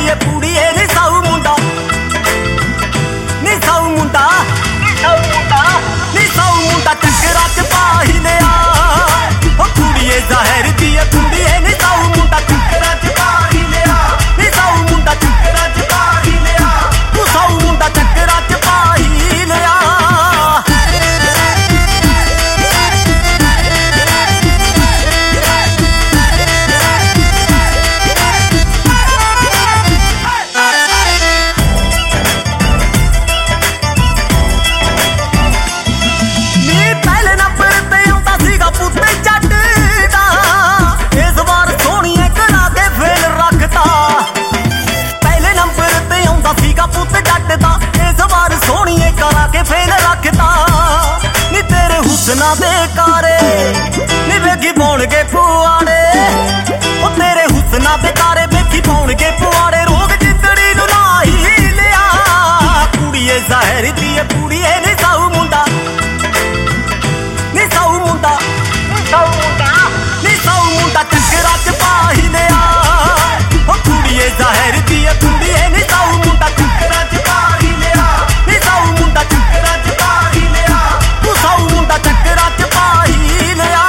ਏ ਪੂੜੀਏ ਨੀ ਸਾਊ ਮੁੰਡਾ, ਨੀ ਸਾਊ ਮੁੰਡਾ, ਨੀ ਸਾਊ ਮੁੰਡਾ, ਨੀ ਸਾਊ ਮੁੰਡਾ ਚੱਕਰਾਂ ਚ ਪਾ ਹੀ ਲਿਆ। ਉਹ ਕੁੜੀਏ ਜ਼ਾਹਿਰ ਦੀ ਏ ਕੁੜੀਏ ਨੀ ਸਾਊ ਮੁੰਡਾ ਚੱਕਰਾਂ ਚ ਪਾ ਹੀ ਲਿਆ। ਨੀ ਸਾਊ ਮੁੰਡਾ ਚੱਕਰਾਂ ਚ ਪਾ ਹੀ ਲਿਆ। ਤੂੰ ਸਾਊ ਮੁੰਡਾ ਚੱਕਰਾਂ ਚ ਪਾ ਹੀ ਲਿਆ। ਫੇਲ ਰੱਖਦਾ ਨੀ ਤੇਰੇ ਹੁਸਨਾ ਦੇ ਕਾਰੇ ਨੀ ਵੇਖੀ ਪਾਉਣਗੇ ਪੁਆੜੇ। ਉਹ ਤੇਰੇ ਹੁਸਨਾ ਦੇ ਕਾਰੇ ਵੇਖੀ ਪਾਉਣਗੇ ਪੁਆੜੇ। ਰੋਗ ਜਿੰਦੜੀ ਨੂੰ ਲਾ ਹੀ ਲਿਆ। ਕੁੜੀਏ ਜ਼ਾਹਿਰ ਦੀ ਏ ਕੁੜੀਏ ਨੀ ਸਾਊ ਮੁੰਡਾ, ਨੀ ਸਾਊ ਮੁੰਡਾ, ਨੀ ਸਾਊ ਮੁੰਡਾ, ਨੀ ਸਾਊ ਮੁੰਡਾ ਚੱਕਰਾਂ ਚ ਪਾ ਹੀ ਲਿਆ। ਉਹ ਕੁੜੀਏ ਜ਼ਾਹਿਰ ਦੀ ਏ ਕੁੜੀਏ ਨੀ ਸਾਊ ਮੁੰਡਾ ਚੱਕਰਾਂ ਚ ਪਾ ਹੀ ਲਿਆ। ਨੀ ਸਾਊ ਮੁੰਡਾ ਚੱਕਰਾਂ ਚ ਪਾ ਹੀ ਲਿਆ। ਤੂੰ ਸਾਊ ਮੁੰਡਾ ਚੱਕਰਾਂ ਚ ਪਾ ਹੀ ਲਿਆ।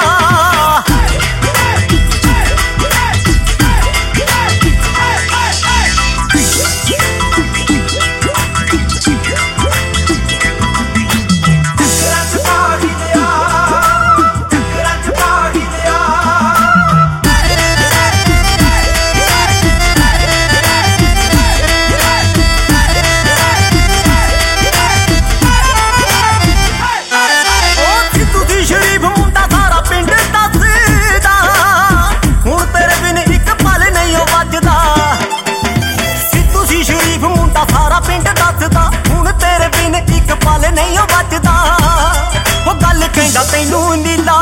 ਨਹੀਂ ਉਹ ਬਚਦਾ। ਉਹ ਗੱਲ ਕਹਿੰਦਾ ਤੈਨੂੰ ਨੀਲਾ